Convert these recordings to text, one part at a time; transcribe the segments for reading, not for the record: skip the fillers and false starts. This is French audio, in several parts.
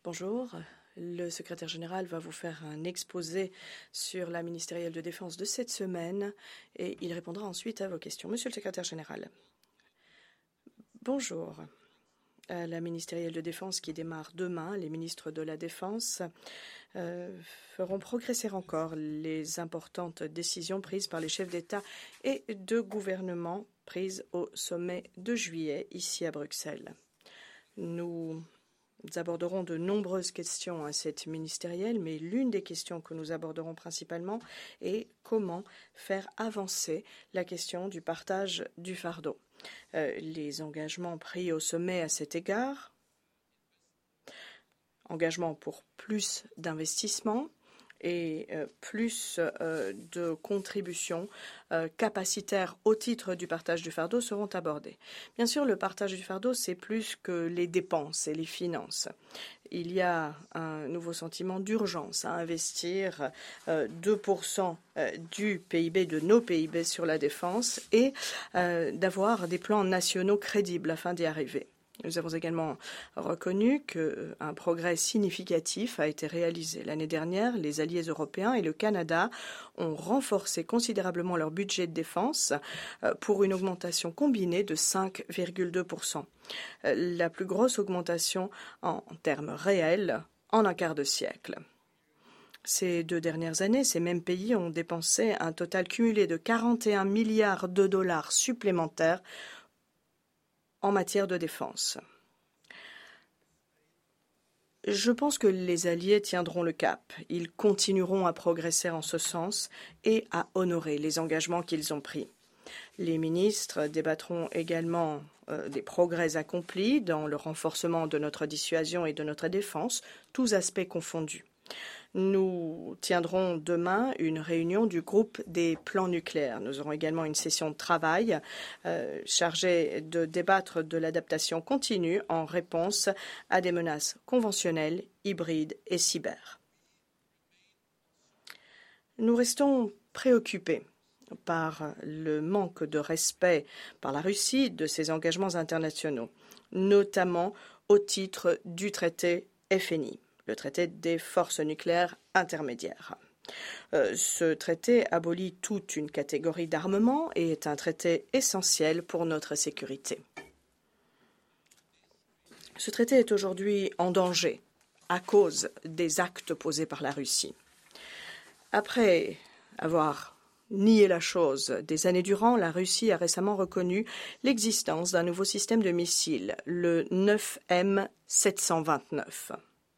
Bonjour. Le secrétaire général va vous faire un exposé sur la ministérielle de défense de cette semaine et il répondra ensuite à vos questions. Monsieur le secrétaire général. Bonjour. À la ministérielle de défense qui démarre demain, les ministres de la Défense feront progresser encore les importantes décisions prises par les chefs d'État et de gouvernement prises au sommet de juillet ici à Bruxelles. Nous aborderons de nombreuses questions à cette ministérielle, mais l'une des questions que nous aborderons principalement est comment faire avancer la question du partage du fardeau. Les engagements pris au sommet à cet égard, engagement pour plus d'investissement et plus de contributions capacitaires au titre du partage du fardeau seront abordés. Bien sûr, le partage du fardeau, c'est plus que les dépenses et les finances. Il y a un nouveau sentiment d'urgence à investir 2% du PIB, de nos PIB sur la défense et d'avoir des plans nationaux crédibles afin d'y arriver. Nous avons également reconnu qu'un progrès significatif a été réalisé. L'année dernière, les alliés européens et le Canada ont renforcé considérablement leur budget de défense pour une augmentation combinée de 5,2%. La plus grosse augmentation en termes réels en un quart de siècle. Ces 2 dernières années, ces mêmes pays ont dépensé un total cumulé de 41 milliards de dollars supplémentaires en matière de défense. Je pense que les alliés tiendront le cap. Ils continueront à progresser en ce sens et à honorer les engagements qu'ils ont pris. Les ministres débattront également des progrès accomplis dans le renforcement de notre dissuasion et de notre défense, tous aspects confondus. Nous tiendrons demain une réunion du groupe des plans nucléaires. Nous aurons également une session de travail chargée de débattre de l'adaptation continue en réponse à des menaces conventionnelles, hybrides et cyber. Nous restons préoccupés par le manque de respect par la Russie de ses engagements internationaux, notamment au titre du traité FNI. Le traité des forces nucléaires intermédiaires. Ce traité abolit toute une catégorie d'armements et est un traité essentiel pour notre sécurité. Ce traité est aujourd'hui en danger à cause des actes posés par la Russie. Après avoir nié la chose des années durant, la Russie a récemment reconnu l'existence d'un nouveau système de missiles, le 9M729.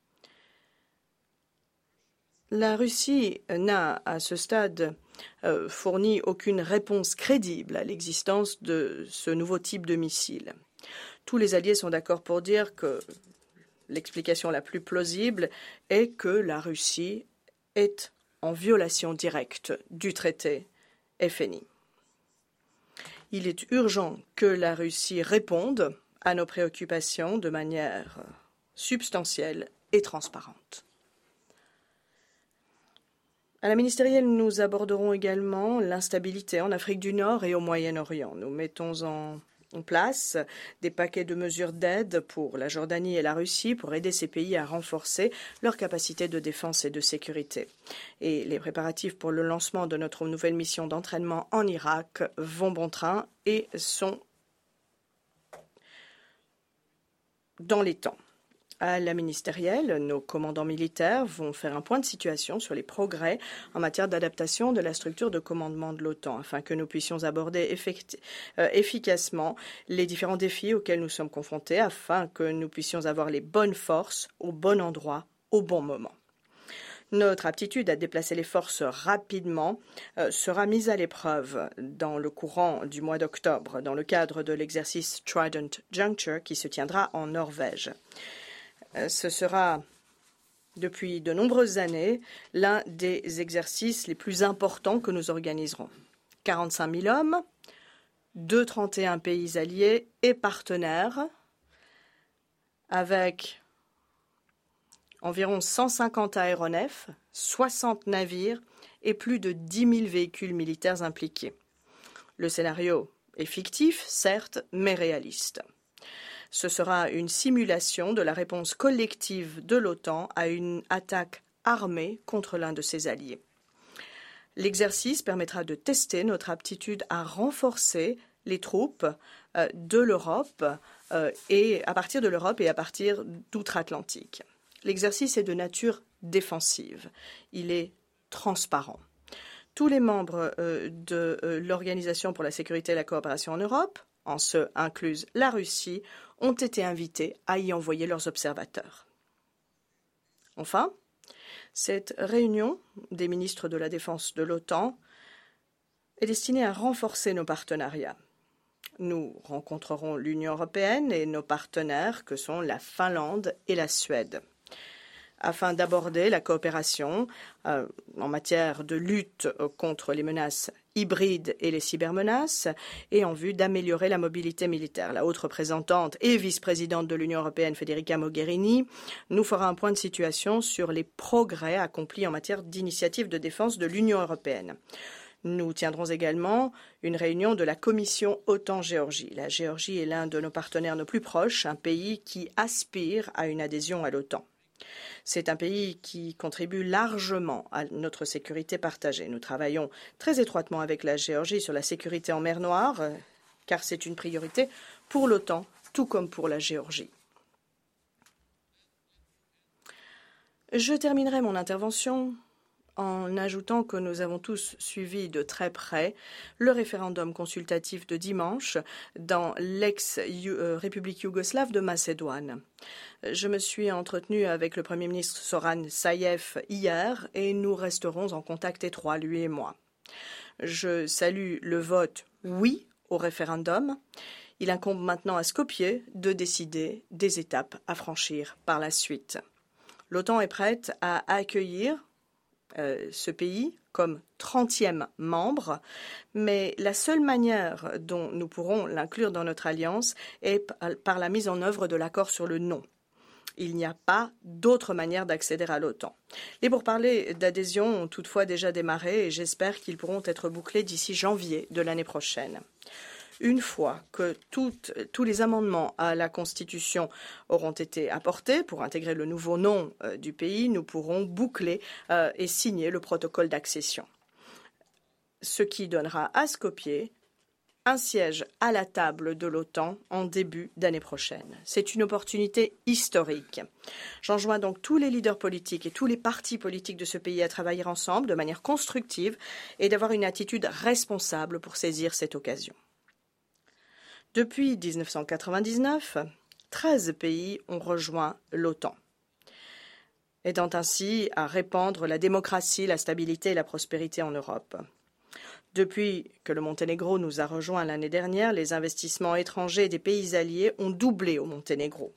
La Russie n'a, à ce stade, fourni aucune réponse crédible à l'existence de ce nouveau type de missile. Tous les alliés sont d'accord pour dire que l'explication la plus plausible est que la Russie est en violation directe du traité FNI. Il est urgent que la Russie réponde à nos préoccupations de manière substantielle et transparente. À la ministérielle, nous aborderons également l'instabilité en Afrique du Nord et au Moyen-Orient. Nous mettons en place des paquets de mesures d'aide pour la Jordanie et la Russie pour aider ces pays à renforcer leurs capacités de défense et de sécurité. Et les préparatifs pour le lancement de notre nouvelle mission d'entraînement en Irak vont bon train et sont dans les temps. À la ministérielle, nos commandants militaires vont faire un point de situation sur les progrès en matière d'adaptation de la structure de commandement de l'OTAN afin que nous puissions aborder efficacement les différents défis auxquels nous sommes confrontés afin que nous puissions avoir les bonnes forces au bon endroit au bon moment. Notre aptitude à déplacer les forces rapidement sera mise à l'épreuve dans le courant du mois d'octobre dans le cadre de l'exercice Trident Juncture qui se tiendra en Norvège. Ce sera, depuis de nombreuses années, l'un des exercices les plus importants que nous organiserons. 45 000 hommes, 231 pays alliés et partenaires, avec environ 150 aéronefs, 60 navires et plus de 10 000 véhicules militaires impliqués. Le scénario est fictif, certes, mais réaliste. Ce sera une simulation de la réponse collective de l'OTAN à une attaque armée contre l'un de ses alliés. L'exercice permettra de tester notre aptitude à renforcer les troupes de l'Europe et à partir de l'Europe et à partir d'outre-Atlantique. L'exercice est de nature défensive. Il est transparent. Tous les membres de l'Organisation pour la sécurité et la coopération en Europe, en ce incluse la Russie, ont été invités à y envoyer leurs observateurs. Enfin, cette réunion des ministres de la Défense de l'OTAN est destinée à renforcer nos partenariats. Nous rencontrerons l'Union européenne et nos partenaires que sont la Finlande et la Suède, afin d'aborder la coopération en matière de lutte contre les menaces hybrides et les cybermenaces et en vue d'améliorer la mobilité militaire. La haute représentante et vice-présidente de l'Union européenne, Federica Mogherini, nous fera un point de situation sur les progrès accomplis en matière d'initiatives de défense de l'Union européenne. Nous tiendrons également une réunion de la commission OTAN-Géorgie. La Géorgie est l'un de nos partenaires nos plus proches, un pays qui aspire à une adhésion à l'OTAN. C'est un pays qui contribue largement à notre sécurité partagée. Nous travaillons très étroitement avec la Géorgie sur la sécurité en mer Noire, car c'est une priorité pour l'OTAN, tout comme pour la Géorgie. Je terminerai mon intervention en ajoutant que nous avons tous suivi de très près le référendum consultatif de dimanche dans l'ex-République yougoslave de Macédoine. Je me suis entretenue avec le Premier ministre Zoran Zaev hier et nous resterons en contact étroit, lui et moi. Je salue le vote « oui » au référendum. Il incombe maintenant à Skopje de décider des étapes à franchir par la suite. L'OTAN est prête à accueillir ce pays comme 30e membre, mais la seule manière dont nous pourrons l'inclure dans notre alliance est par la mise en œuvre de l'accord sur le non. Il n'y a pas d'autre manière d'accéder à l'OTAN. Les pourparlers d'adhésion ont toutefois déjà démarré et j'espère qu'ils pourront être bouclés d'ici janvier de l'année prochaine. Une fois que tous les amendements à la Constitution auront été apportés pour intégrer le nouveau nom du pays, nous pourrons boucler et signer le protocole d'accession. Ce qui donnera à Skopje un siège à la table de l'OTAN en début d'année prochaine. C'est une opportunité historique. J'enjoins donc tous les leaders politiques et tous les partis politiques de ce pays à travailler ensemble de manière constructive et d'avoir une attitude responsable pour saisir cette occasion. Depuis 1999, 13 pays ont rejoint l'OTAN, aidant ainsi à répandre la démocratie, la stabilité et la prospérité en Europe. Depuis que le Monténégro nous a rejoints l'année dernière, les investissements étrangers des pays alliés ont doublé au Monténégro.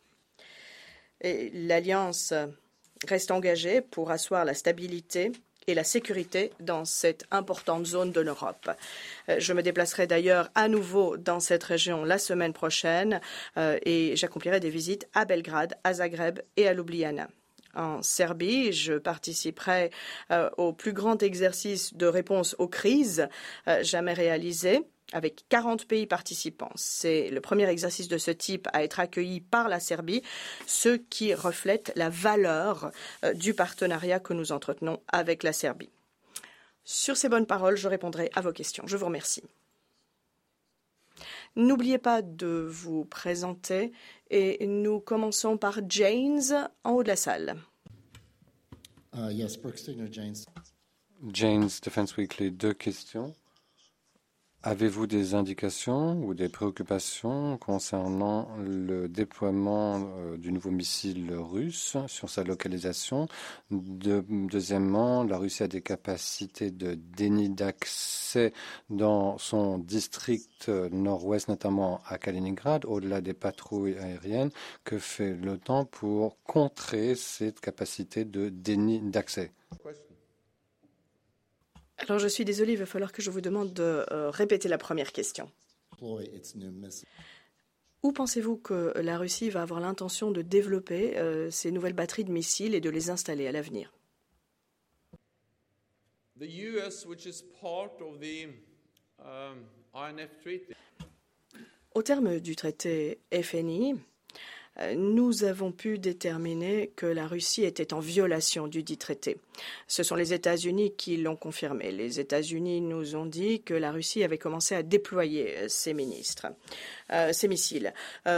Et l'Alliance reste engagée pour asseoir la stabilité et la sécurité dans cette importante zone de l'Europe. Je me déplacerai d'ailleurs à nouveau dans cette région la semaine prochaine et j'accomplirai des visites à Belgrade, à Zagreb et à Ljubljana. En Serbie, je participerai au plus grand exercice de réponse aux crises jamais réalisé, avec 40 pays participants. C'est le premier exercice de ce type à être accueilli par la Serbie, ce qui reflète la valeur du partenariat que nous entretenons avec la Serbie. Sur ces bonnes paroles, je répondrai à vos questions. Je vous remercie. N'oubliez pas de vous présenter et nous commençons par James en haut de la salle. Yes, Brooke Stigner, Janes. Janes Defense Weekly, 2 questions. Avez-vous des indications ou des préoccupations concernant le déploiement du nouveau missile russe sur sa localisation? Deuxièmement, la Russie a des capacités de déni d'accès dans son district nord-ouest, notamment à Kaliningrad, au-delà des patrouilles aériennes. Que fait l'OTAN pour contrer cette capacité de déni d'accès? Alors, je suis désolée, il va falloir que je vous demande de répéter la première question. Où pensez-vous que la Russie va avoir l'intention de développer ces nouvelles batteries de missiles et de les installer à l'avenir? Au terme du traité FNI, nous avons pu déterminer que la Russie était en violation du dit traité. Ce sont les États-Unis qui l'ont confirmé. Les États-Unis nous ont dit que la Russie avait commencé à déployer ses missiles.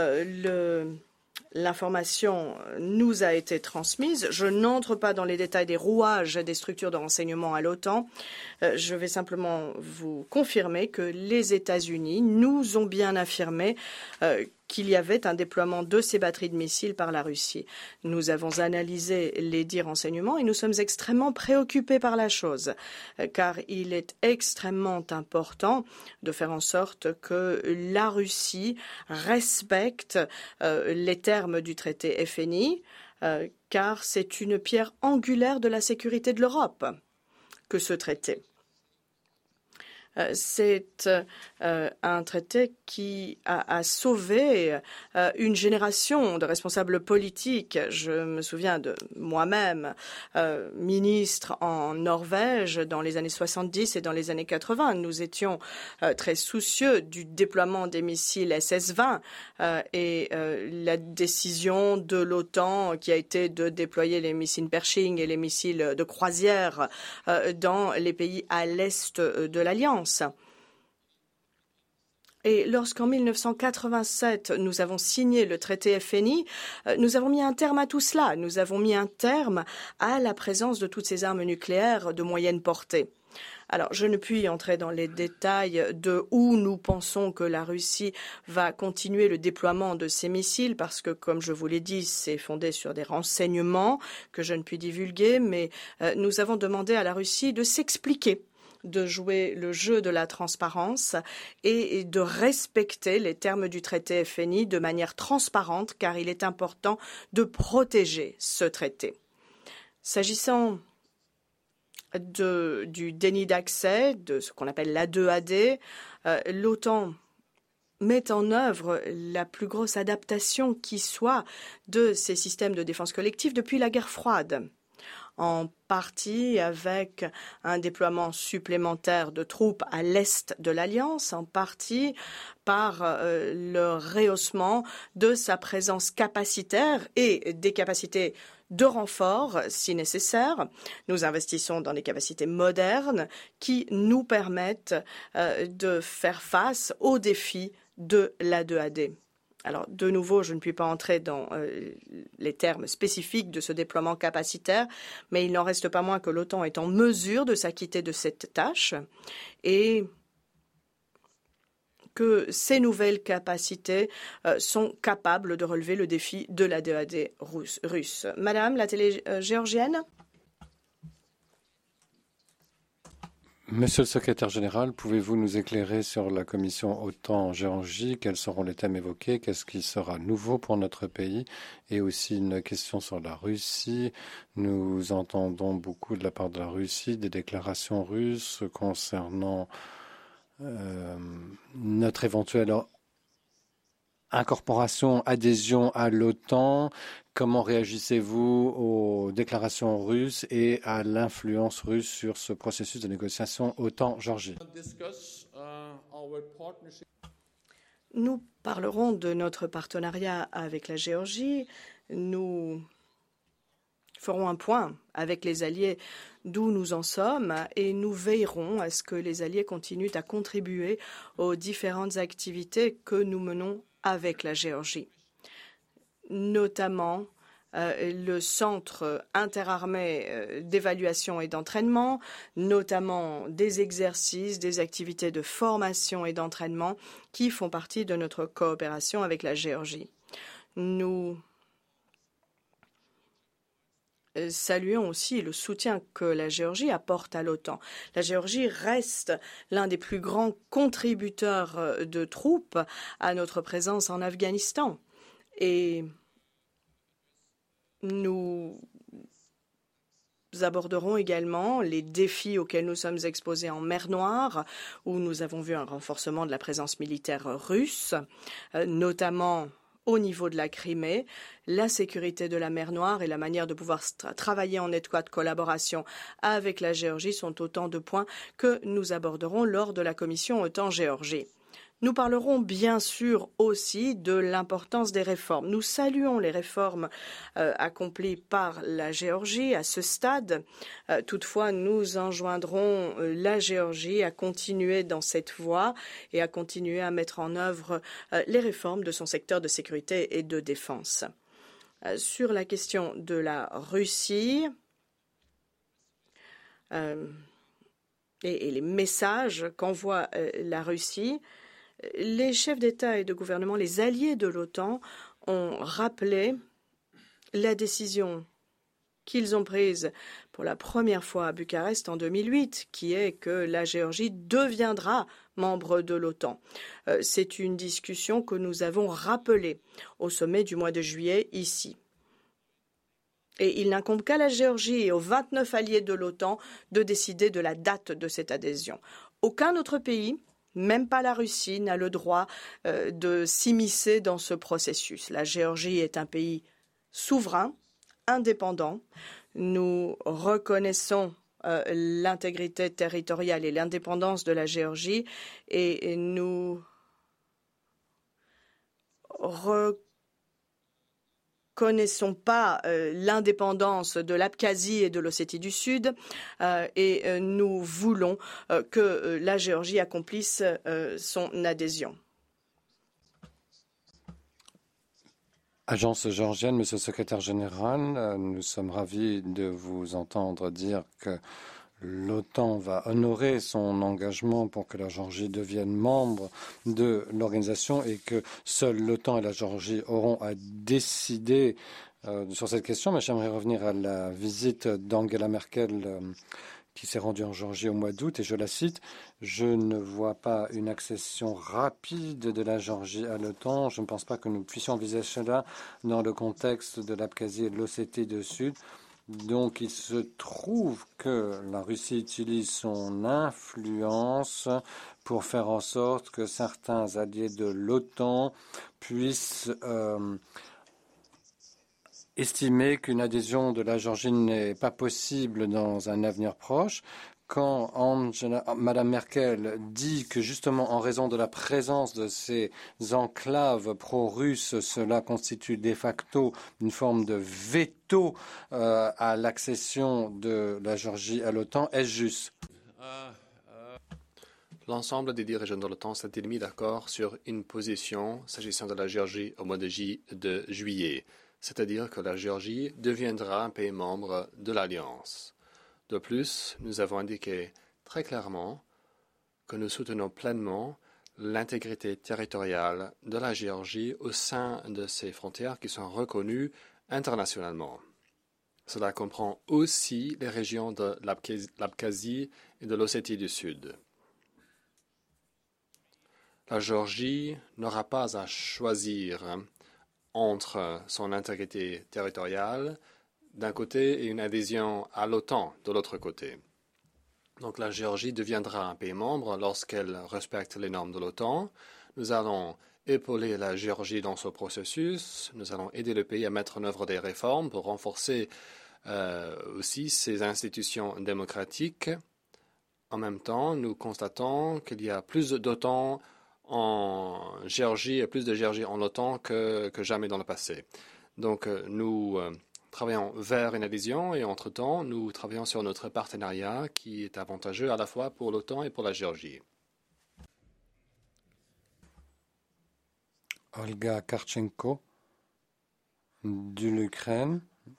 L'information nous a été transmise. Je n'entre pas dans les détails des rouages des structures de renseignement à l'OTAN. Je vais simplement vous confirmer que les États-Unis nous ont bien affirmé qu'il y avait un déploiement de ces batteries de missiles par la Russie. Nous avons analysé les dits renseignements et nous sommes extrêmement préoccupés par la chose, car il est extrêmement important de faire en sorte que la Russie respecte les termes du traité FNI, car c'est une pierre angulaire de la sécurité de l'Europe que ce traité. C'est un traité qui a sauvé une génération de responsables politiques. Je me souviens de moi-même, ministre en Norvège dans les années 70 et dans les années 80. Nous étions très soucieux du déploiement des missiles SS-20 et la décision de l'OTAN qui a été de déployer les missiles Pershing et les missiles de croisière dans les pays à l'est de l'Alliance. Et lorsqu'en 1987, nous avons signé le traité FNI, nous avons mis un terme à tout cela. Nous avons mis un terme à la présence de toutes ces armes nucléaires de moyenne portée. Alors, je ne puis entrer dans les détails de où nous pensons que la Russie va continuer le déploiement de ces missiles parce que, comme je vous l'ai dit, c'est fondé sur des renseignements que je ne puis divulguer, mais nous avons demandé à la Russie de s'expliquer, de jouer le jeu de la transparence et de respecter les termes du traité FNI de manière transparente, car il est important de protéger ce traité. S'agissant du déni d'accès, de ce qu'on appelle l'A2AD, l'OTAN met en œuvre la plus grosse adaptation qui soit de ces systèmes de défense collective depuis la guerre froide, en partie avec un déploiement supplémentaire de troupes à l'est de l'Alliance, en partie par le rehaussement de sa présence capacitaire et des capacités de renfort si nécessaire. Nous investissons dans des capacités modernes qui nous permettent de faire face aux défis de l'A2AD. Alors, de nouveau, je ne puis pas entrer dans les termes spécifiques de ce déploiement capacitaire, mais il n'en reste pas moins que l'OTAN est en mesure de s'acquitter de cette tâche et que ces nouvelles capacités sont capables de relever le défi de l'A2AD russe. Madame, la télé géorgienne ? Monsieur le secrétaire général, pouvez-vous nous éclairer sur la commission OTAN en Géorgie? Quels seront les thèmes évoqués? Qu'est-ce qui sera nouveau pour notre pays? Et aussi une question sur la Russie. Nous entendons beaucoup de la part de la Russie des déclarations russes concernant notre éventuelle incorporation, adhésion à l'OTAN. Comment réagissez-vous aux déclarations russes et à l'influence russe sur ce processus de négociation OTAN-Géorgie? Nous parlerons de notre partenariat avec la Géorgie. Nous ferons un point avec les alliés d'où nous en sommes et nous veillerons à ce que les alliés continuent à contribuer aux différentes activités que nous menons avec la Géorgie, notamment le centre interarmé d'évaluation et d'entraînement, notamment des exercices, des activités de formation et d'entraînement qui font partie de notre coopération avec la Géorgie. Nous saluons aussi le soutien que la Géorgie apporte à l'OTAN. La Géorgie reste l'un des plus grands contributeurs de troupes à notre présence en Afghanistan. Et nous aborderons également les défis auxquels nous sommes exposés en mer Noire, où nous avons vu un renforcement de la présence militaire russe, notamment au niveau de la Crimée. La sécurité de la mer Noire et la manière de pouvoir travailler en étroite collaboration avec la Géorgie sont autant de points que nous aborderons lors de la commission OTAN-Géorgie. Nous parlerons bien sûr aussi de l'importance des réformes. Nous saluons les réformes accomplies par la Géorgie à ce stade. Toutefois, nous enjoindrons la Géorgie à continuer dans cette voie et à continuer à mettre en œuvre les réformes de son secteur de sécurité et de défense. Sur la question de la Russie et les messages qu'envoie la Russie, les chefs d'État et de gouvernement, les alliés de l'OTAN, ont rappelé la décision qu'ils ont prise pour la première fois à Bucarest en 2008, qui est que la Géorgie deviendra membre de l'OTAN. C'est une discussion que nous avons rappelée au sommet du mois de juillet ici. Et il n'incombe qu'à la Géorgie et aux 29 alliés de l'OTAN de décider de la date de cette adhésion. Aucun autre pays, même pas la Russie, n'a le droit de s'immiscer dans ce processus. La Géorgie est un pays souverain, indépendant. Nous reconnaissons l'intégrité territoriale et l'indépendance de la Géorgie et nous reconnaissons pas l'indépendance de l'Abkhazie et de l'Ossétie du Sud et nous voulons que la Géorgie accomplisse son adhésion. Agence géorgienne, Monsieur le Secrétaire général, nous sommes ravis de vous entendre dire que l'OTAN va honorer son engagement pour que la Géorgie devienne membre de l'organisation et que seul l'OTAN et la Géorgie auront à décider sur cette question. Mais j'aimerais revenir à la visite d'Angela Merkel qui s'est rendue en Géorgie au mois d'août, et je la cite, « Je ne vois pas une accession rapide de la Géorgie à l'OTAN. Je ne pense pas que nous puissions envisager cela dans le contexte de l'Abkhazie et de l'Ossétie du Sud. » Donc, il se trouve que la Russie utilise son influence pour faire en sorte que certains alliés de l'OTAN puissent estimer qu'une adhésion de la Géorgie n'est pas possible dans un avenir proche. Quand Mme Merkel dit que justement en raison de la présence de ces enclaves pro-russes, cela constitue de facto une forme de veto à l'accession de la Géorgie à l'OTAN, est-ce juste? L'ensemble des dirigeants de l'OTAN s'est mis d'accord sur une position s'agissant de la Géorgie au mois de juillet, c'est-à-dire que la Géorgie deviendra un pays membre de l'Alliance. De plus, nous avons indiqué très clairement que nous soutenons pleinement l'intégrité territoriale de la Géorgie au sein de ses frontières qui sont reconnues internationalement. Cela comprend aussi les régions de l'Abkhazie et de l'Ossétie du Sud. La Géorgie n'aura pas à choisir entre son intégrité territoriale d'un côté et une adhésion à l'OTAN de l'autre côté. Donc la Géorgie deviendra un pays membre lorsqu'elle respecte les normes de l'OTAN. Nous allons épauler la Géorgie dans ce processus. Nous allons aider le pays à mettre en œuvre des réformes pour renforcer aussi ses institutions démocratiques. En même temps, nous constatons qu'il y a plus d'OTAN en Géorgie et plus de Géorgie en OTAN que jamais dans le passé. Donc nous travaillons vers une adhésion et entre-temps, nous travaillons sur notre partenariat qui est avantageux à la fois pour l'OTAN et pour la Géorgie. Olga Karchenko, de l'Ukraine.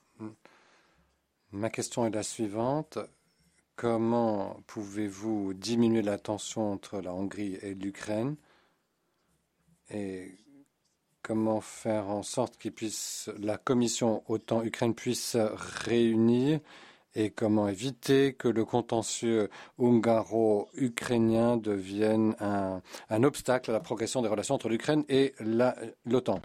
Ma question est la suivante. Comment pouvez-vous diminuer la tension entre la Hongrie et l'Ukraine et comment faire en sorte la commission OTAN-Ukraine puisse réunir et comment éviter que le contentieux hungaro-ukrainien devienne un obstacle à la progression des relations entre l'Ukraine et l'OTAN.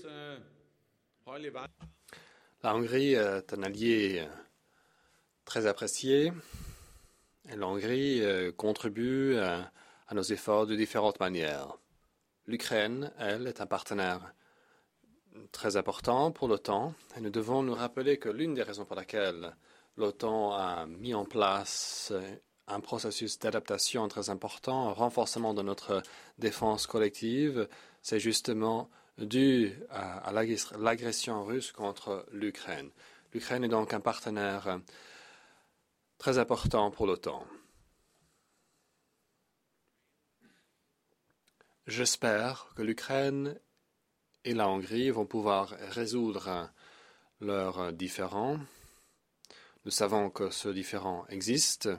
La Hongrie est un allié très apprécié et la Hongrie contribue à nos efforts de différentes manières. L'Ukraine, elle, est un partenaire très important pour l'OTAN et nous devons nous rappeler que l'une des raisons pour lesquelles l'OTAN a mis en place un processus d'adaptation très important, un renforcement de notre défense collective. C'est justement dû à l'agression russe contre l'Ukraine. L'Ukraine est donc un partenaire très important pour l'OTAN. J'espère que l'Ukraine et la Hongrie vont pouvoir résoudre leurs différends. Nous savons que ce différend existe.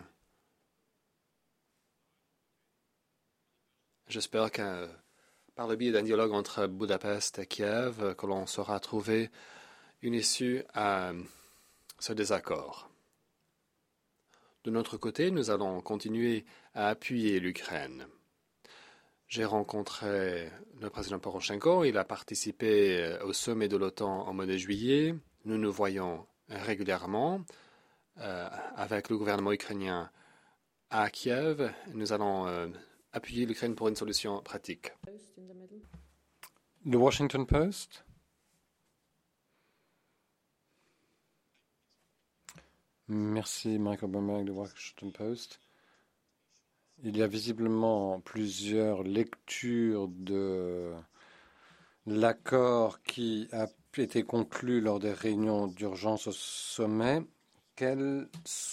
J'espère que par le biais d'un dialogue entre Budapest et Kiev, que l'on saura trouver une issue à ce désaccord. De notre côté, nous allons continuer à appuyer l'Ukraine. J'ai rencontré le président Poroshenko, il a participé au sommet de l'OTAN au mois de juillet. Nous nous voyons régulièrement avec le gouvernement ukrainien à Kiev. Nous allons appuyer l'Ukraine pour une solution pratique. Le Washington Post. Merci, Michael Bloomberg du Washington Post. Il y a visiblement plusieurs lectures de l'accord qui a été conclu lors des réunions d'urgence au sommet. Quelle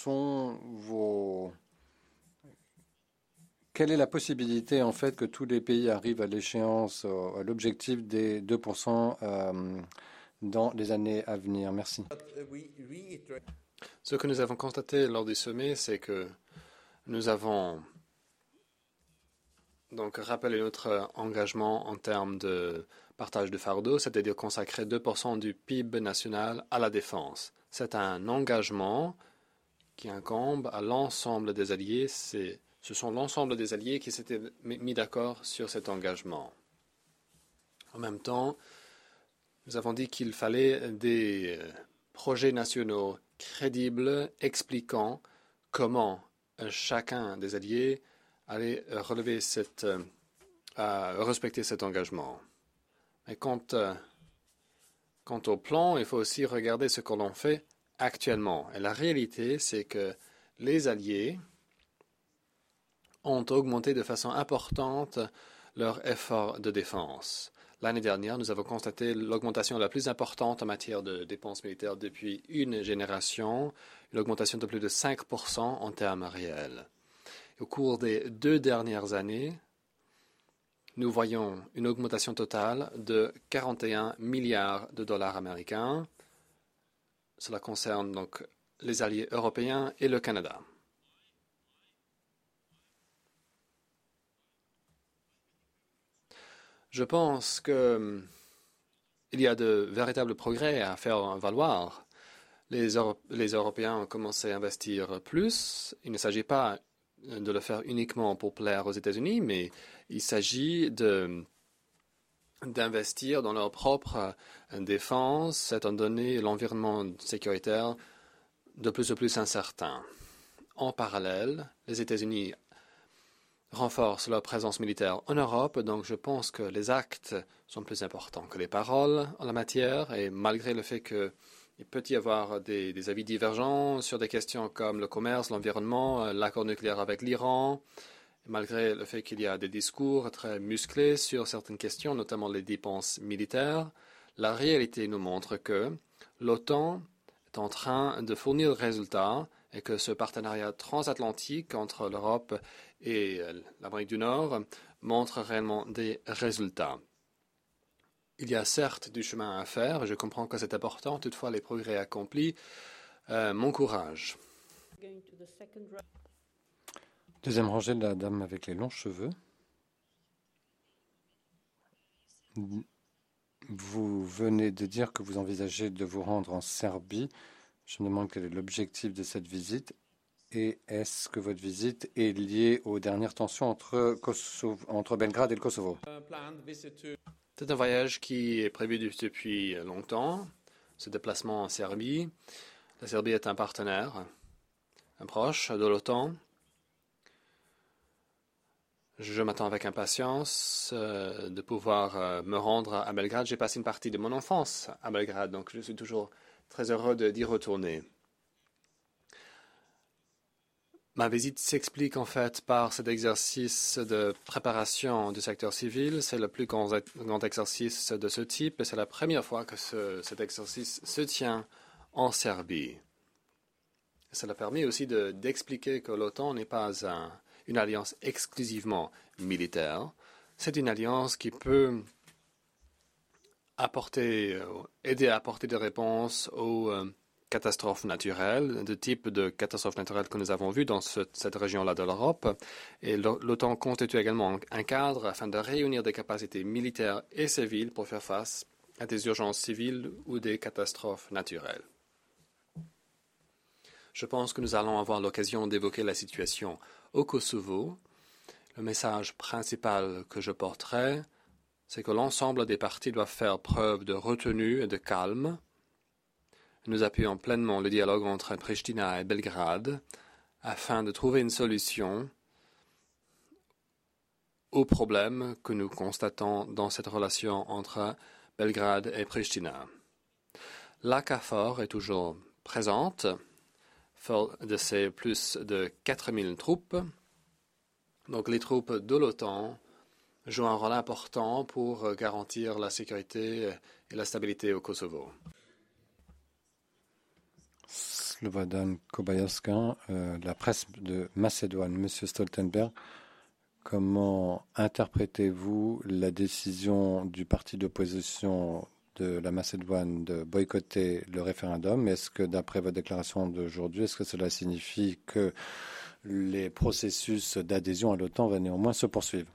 est la possibilité en fait que tous les pays arrivent à l'échéance, à l'objectif des 2% dans les années à venir? Merci. Ce que nous avons constaté lors du sommet, c'est que nous avons donc rappelé notre engagement en termes de partage de fardeau, c'est-à-dire consacrer 2% du PIB national à la défense. C'est un engagement qui incombe à l'ensemble des alliés. Ce sont l'ensemble des alliés qui s'étaient mis d'accord sur cet engagement. En même temps, nous avons dit qu'il fallait des projets nationaux crédibles expliquant comment chacun des alliés allait respecter cet engagement. Mais quant au plan, il faut aussi regarder ce que l'on fait actuellement. Et la réalité, c'est que les alliés ont augmenté de façon importante leur effort de défense. L'année dernière, nous avons constaté l'augmentation la plus importante en matière de dépenses militaires depuis une génération, une augmentation de plus de 5% en termes réels. Au cours des 2 dernières années, nous voyons une augmentation totale de 41 milliards de dollars américains. Cela concerne donc les alliés européens et le Canada. Je pense qu'il y a de véritables progrès à faire valoir. Les Européens ont commencé à investir plus. Il ne s'agit pas de le faire uniquement pour plaire aux États-Unis, mais il s'agit d'investir dans leur propre défense, étant donné l'environnement sécuritaire de plus en plus incertain. En parallèle, les États-Unis renforcent leur présence militaire en Europe, donc je pense que les actes sont plus importants que les paroles en la matière, et malgré le fait qu'il peut y avoir des avis divergents sur des questions comme le commerce, l'environnement, l'accord nucléaire avec l'Iran, malgré le fait qu'il y a des discours très musclés sur certaines questions, notamment les dépenses militaires, la réalité nous montre que l'OTAN est en train de fournir des résultats et que ce partenariat transatlantique entre l'Europe et l'Amérique du Nord montre réellement des résultats. Il y a certes du chemin à faire, je comprends que c'est important, toutefois les progrès accomplis m'encouragent. Deuxième rangée de la dame avec les longs cheveux. Vous venez de dire que vous envisagez de vous rendre en Serbie. Je me demande quel est l'objectif de cette visite et est-ce que votre visite est liée aux dernières tensions entre Belgrade et le Kosovo? C'est un voyage qui est prévu depuis longtemps, ce déplacement en Serbie. La Serbie est un partenaire, un proche de l'OTAN. Je m'attends avec impatience de pouvoir me rendre à Belgrade. J'ai passé une partie de mon enfance à Belgrade, donc je suis toujours très heureux d'y retourner. Ma visite s'explique en fait par cet exercice de préparation du secteur civil. C'est le plus grand exercice de ce type et c'est la première fois que cet exercice se tient en Serbie. Cela permet aussi d'expliquer que l'OTAN n'est pas une alliance exclusivement militaire. C'est une alliance qui peut aider à apporter des réponses aux catastrophes naturelles, de type de catastrophes naturelles que nous avons vues dans cette région-là de l'Europe. Et l'OTAN constitue également un cadre afin de réunir des capacités militaires et civiles pour faire face à des urgences civiles ou des catastrophes naturelles. Je pense que nous allons avoir l'occasion d'évoquer la situation au Kosovo. Le message principal que je porterai, c'est que l'ensemble des parties doivent faire preuve de retenue et de calme. Nous appuyons pleinement le dialogue entre Pristina et Belgrade afin de trouver une solution aux problèmes que nous constatons dans cette relation entre Belgrade et Pristina. La KFOR est toujours présente, fort de ses plus de 4000 troupes. Donc les troupes de l'OTAN jouent un rôle important pour garantir la sécurité et la stabilité au Kosovo. Slobodan Kobayaska, la presse de Macédoine. Monsieur Stoltenberg, comment interprétez-vous la décision du parti d'opposition de la Macédoine de boycotter le référendum? Est-ce que, d'après votre déclaration d'aujourd'hui, est-ce que cela signifie que les processus d'adhésion à l'OTAN vont néanmoins se poursuivre?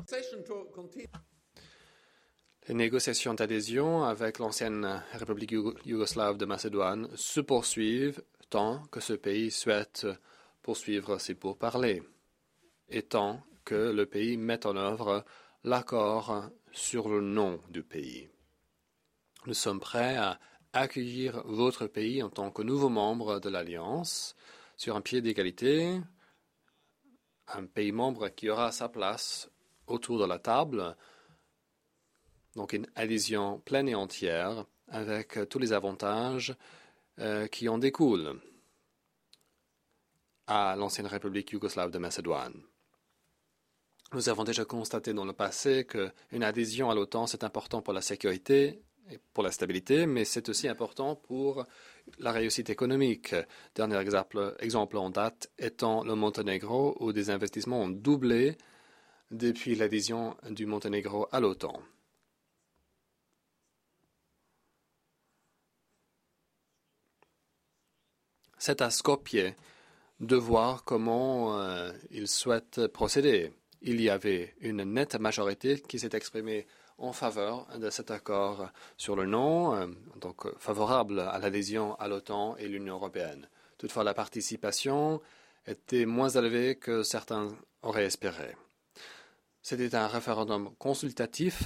Les négociations d'adhésion avec l'ancienne République yougoslave de Macédoine se poursuivent tant que ce pays souhaite poursuivre ses pourparlers et tant que le pays met en œuvre l'accord sur le nom du pays. Nous sommes prêts à accueillir votre pays en tant que nouveau membre de l'Alliance sur un pied d'égalité, un pays membre qui aura sa place autour de la table, donc une adhésion pleine et entière avec tous les avantages qui en découlent à l'ancienne République yougoslave de Macédoine. Nous avons déjà constaté dans le passé qu'une adhésion à l'OTAN, c'est important pour la sécurité et pour la stabilité, mais c'est aussi important pour la réussite économique. Dernier exemple en date étant le Monténégro, où des investissements ont doublé depuis l'adhésion du Monténégro à l'OTAN. C'est à Skopje de voir comment ils souhaitent procéder. Il y avait une nette majorité qui s'est exprimée en faveur de cet accord sur le nom, donc favorable à l'adhésion à l'OTAN et l'Union européenne. Toutefois, la participation était moins élevée que certains auraient espéré. C'était un référendum consultatif.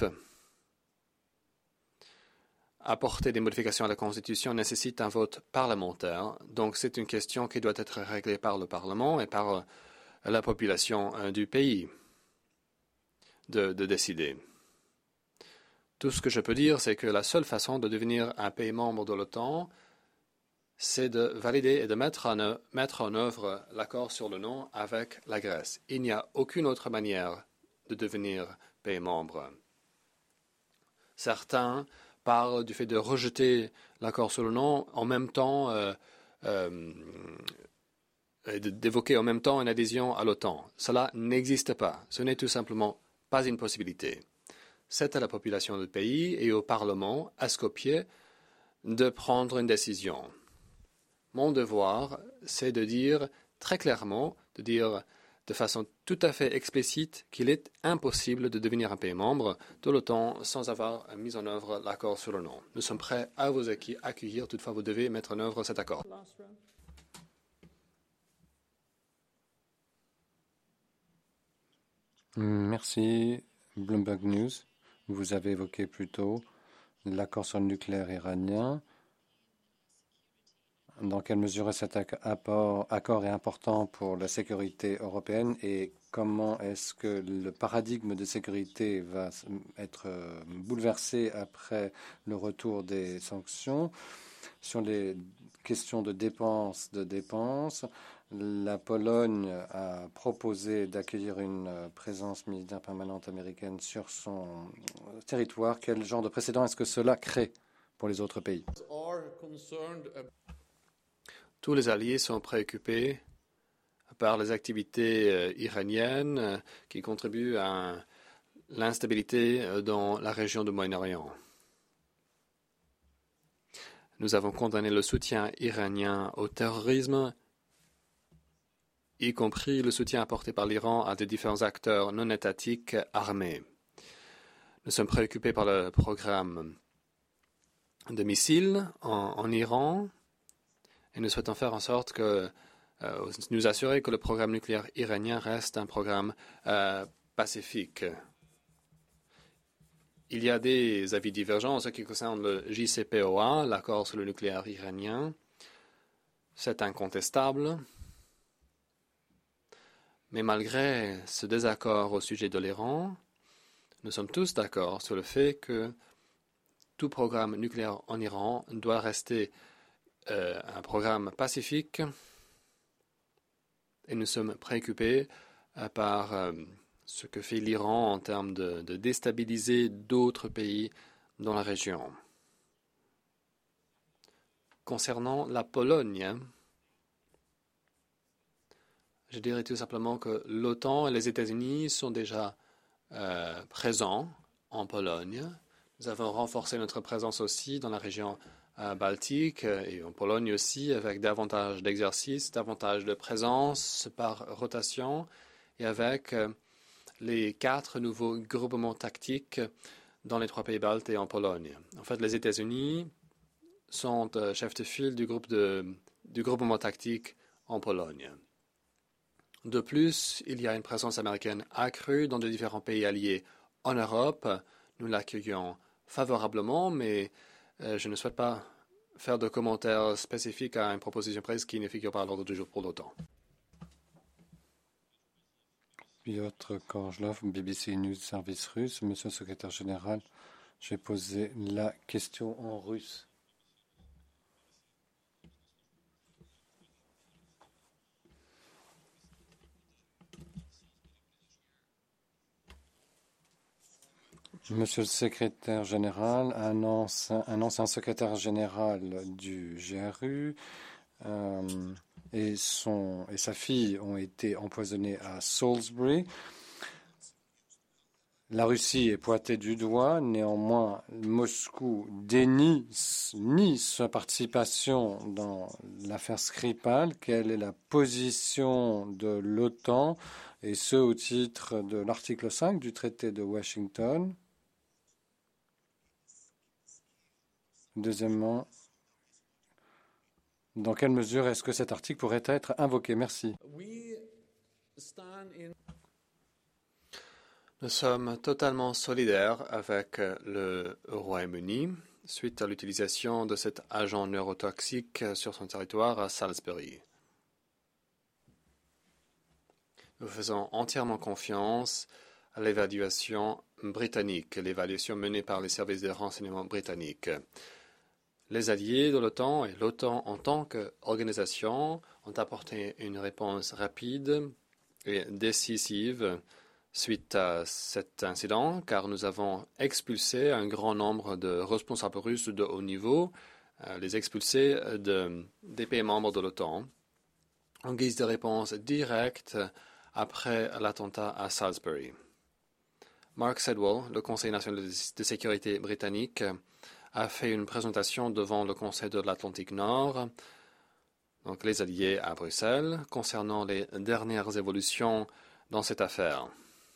Apporter des modifications à la Constitution nécessite un vote parlementaire, donc c'est une question qui doit être réglée par le Parlement et par la population du pays de décider. Tout ce que je peux dire, c'est que la seule façon de devenir un pays membre de l'OTAN, c'est de valider et de mettre en œuvre l'accord sur le nom avec la Grèce. Il n'y a aucune autre manière de devenir pays membre. Certains parlent du fait de rejeter l'accord sur le nom en même temps d'évoquer en même temps une adhésion à l'OTAN. Cela n'existe pas. Ce n'est tout simplement pas une possibilité. C'est à la population du pays et au Parlement, à Skopje, de prendre une décision. Mon devoir, c'est de dire très clairement, de dire de façon tout à fait explicite qu'il est impossible de devenir un pays membre de l'OTAN sans avoir mis en œuvre l'accord sur le nom. Nous sommes prêts à vous accueillir, toutefois vous devez mettre en œuvre cet accord. Merci. Bloomberg News, vous avez évoqué plus tôt l'accord sur le nucléaire iranien. Dans quelle mesure cet accord est important pour la sécurité européenne et comment est-ce que le paradigme de sécurité va être bouleversé après le retour des sanctions? Sur les question de dépenses. La Pologne a proposé d'accueillir une présence militaire permanente américaine sur son territoire. Quel genre de précédent est-ce que cela crée pour les autres pays? Tous les alliés sont préoccupés par les activités iraniennes qui contribuent à l'instabilité dans la région du Moyen-Orient. Nous avons condamné le soutien iranien au terrorisme, y compris le soutien apporté par l'Iran à des différents acteurs non étatiques armés. Nous sommes préoccupés par le programme de missiles en Iran et nous souhaitons faire en sorte que nous assurer que le programme nucléaire iranien reste un programme pacifique. Il y a des avis divergents en ce qui concerne le JCPOA, l'accord sur le nucléaire iranien. C'est incontestable. Mais malgré ce désaccord au sujet de l'Iran, nous sommes tous d'accord sur le fait que tout programme nucléaire en Iran doit rester un programme pacifique et nous sommes préoccupés par ce que fait l'Iran en termes de déstabiliser d'autres pays dans la région. Concernant la Pologne, je dirais tout simplement que l'OTAN et les États-Unis sont déjà présents en Pologne. Nous avons renforcé notre présence aussi dans la région baltique et en Pologne aussi avec davantage d'exercices, davantage de présence par rotation et avec les 4 nouveaux groupements tactiques dans les 3 pays baltes et en Pologne. En fait, les États-Unis sont chefs de file du groupement tactique en Pologne. De plus, il y a une présence américaine accrue dans de différents pays alliés en Europe. Nous l'accueillons favorablement, mais je ne souhaite pas faire de commentaires spécifiques à une proposition presse qui ne figure pas à l'ordre du jour pour l'OTAN. Piotr Korjlov, BBC News Service russe. Monsieur le secrétaire général, j'ai posé la question en russe. Monsieur le secrétaire général, un ancien secrétaire général du GRU et sa fille ont été empoisonnés à Salisbury. La Russie est pointée du doigt. Néanmoins, Moscou nie sa participation dans l'affaire Skripal. Quelle est la position de l'OTAN, et ce au titre de l'article 5 du traité de Washington? Deuxièmement, dans quelle mesure est-ce que cet article pourrait être invoqué? Merci. Nous sommes totalement solidaires avec le Royaume-Uni suite à l'utilisation de cet agent neurotoxique sur son territoire à Salisbury. Nous faisons entièrement confiance à l'évaluation britannique, l'évaluation menée par les services de renseignement britanniques. Les alliés de l'OTAN et l'OTAN en tant qu'organisation ont apporté une réponse rapide et décisive suite à cet incident, car nous avons expulsé un grand nombre de responsables russes de haut niveau, les expulsés des pays membres de l'OTAN, en guise de réponse directe après l'attentat à Salisbury. Mark Sedwill, le Conseil national de sécurité britannique, a fait une présentation devant le Conseil de l'Atlantique Nord, donc les alliés à Bruxelles, concernant les dernières évolutions dans cette affaire.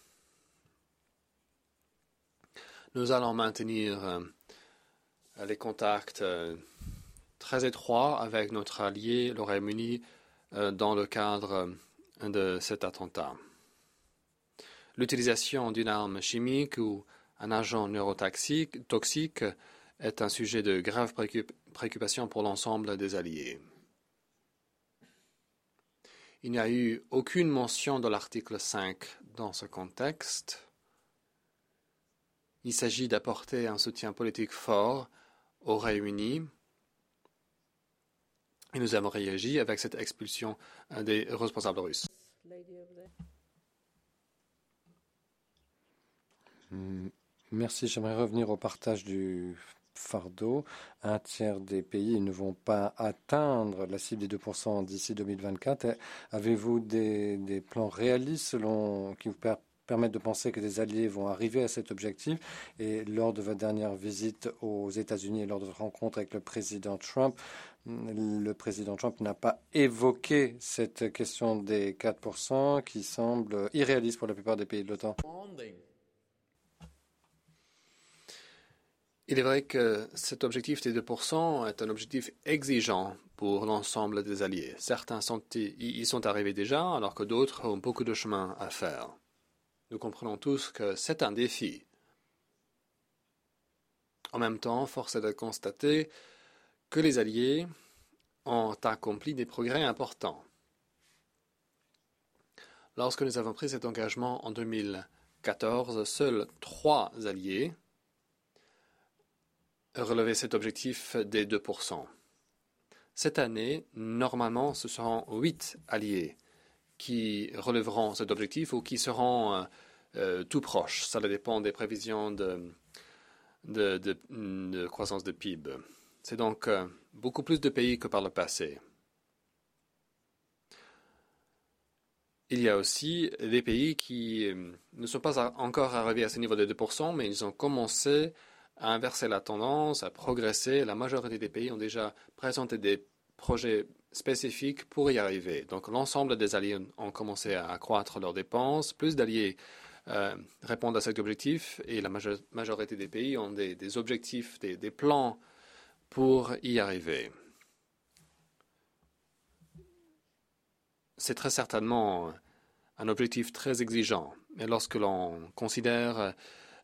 Nous allons maintenir les contacts très étroits avec notre allié, le Royaume-Uni, dans le cadre de cet attentat. L'utilisation d'une arme chimique ou un agent neurotoxique est un sujet de grave préoccupation pour l'ensemble des alliés. Il n'y a eu aucune mention de l'article 5 dans ce contexte. Il s'agit d'apporter un soutien politique fort au Royaume-Uni Et nous avons réagi avec cette expulsion des responsables russes. Merci. J'aimerais revenir au partage du fardeau. Un tiers des pays ne vont pas atteindre la cible des 2% d'ici 2024. Avez-vous des plans réalistes qui vous permettent de penser que des alliés vont arriver à cet objectif? Et lors de votre dernière visite aux États-Unis et lors de votre rencontre avec le président Trump n'a pas évoqué cette question des 4% qui semble irréaliste pour la plupart des pays de l'OTAN. Il est vrai que cet objectif des 2% est un objectif exigeant pour l'ensemble des alliés. Certains y sont arrivés déjà, alors que d'autres ont beaucoup de chemin à faire. Nous comprenons tous que c'est un défi. En même temps, force est de constater que les alliés ont accompli des progrès importants. Lorsque nous avons pris cet engagement en 2014, seuls 3 alliés relevaient cet objectif des 2%. Cette année, normalement, ce seront 8 alliés qui relèveront cet objectif ou qui seront tout proches. Ça dépend des prévisions de croissance de PIB. C'est donc beaucoup plus de pays que par le passé. Il y a aussi des pays qui ne sont pas encore arrivés à ce niveau de 2%, mais ils ont commencé à inverser la tendance, à progresser. La majorité des pays ont déjà présenté des projets spécifiques pour y arriver. Donc l'ensemble des alliés ont commencé à accroître leurs dépenses. Plus d'alliés répondent à cet objectif et la majorité des pays ont des objectifs, des plans pour y arriver. C'est très certainement un objectif très exigeant. Mais lorsque l'on considère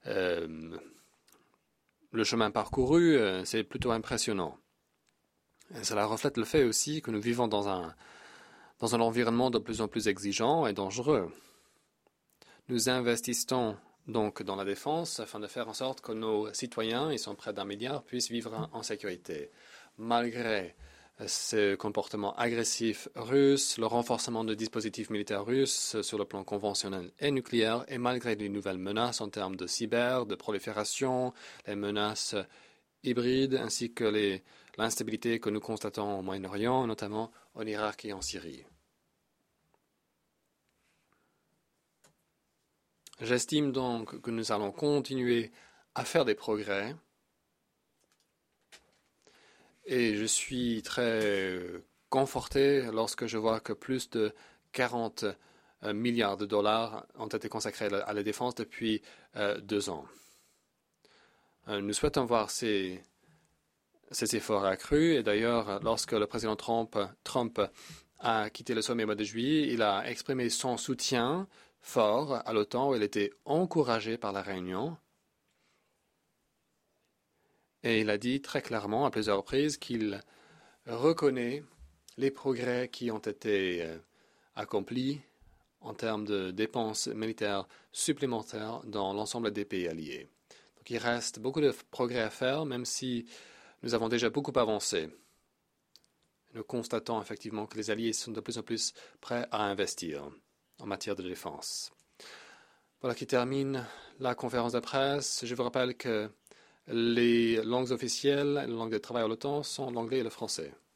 le chemin parcouru, c'est plutôt impressionnant. Et cela reflète le fait aussi que nous vivons dans un environnement de plus en plus exigeant et dangereux. Nous investissons donc dans la défense afin de faire en sorte que nos citoyens, ils sont près d'1 milliard, puissent vivre en sécurité. Malgré ce comportement agressif russe, le renforcement de dispositifs militaires russes sur le plan conventionnel et nucléaire, et malgré les nouvelles menaces en termes de cyber, de prolifération, les menaces hybrides, ainsi que l'instabilité que nous constatons au Moyen-Orient, notamment en Irak et en Syrie. J'estime donc que nous allons continuer à faire des progrès. Et je suis très conforté lorsque je vois que plus de 40 milliards de dollars ont été consacrés à la défense depuis 2 ans. Nous souhaitons voir ces efforts accrus. Et d'ailleurs, lorsque le président Trump a quitté le sommet au mois de juillet, il a exprimé son soutien fort à l'OTAN. Il était encouragé par la réunion. Et il a dit très clairement à plusieurs reprises qu'il reconnaît les progrès qui ont été accomplis en termes de dépenses militaires supplémentaires dans l'ensemble des pays alliés. Donc il reste beaucoup de progrès à faire, même si nous avons déjà beaucoup avancé. Nous constatons effectivement que les alliés sont de plus en plus prêts à investir en matière de défense. Voilà qui termine la conférence de presse. Je vous rappelle que les langues officielles, les langues de travail à l'OTAN sont l'anglais et le français.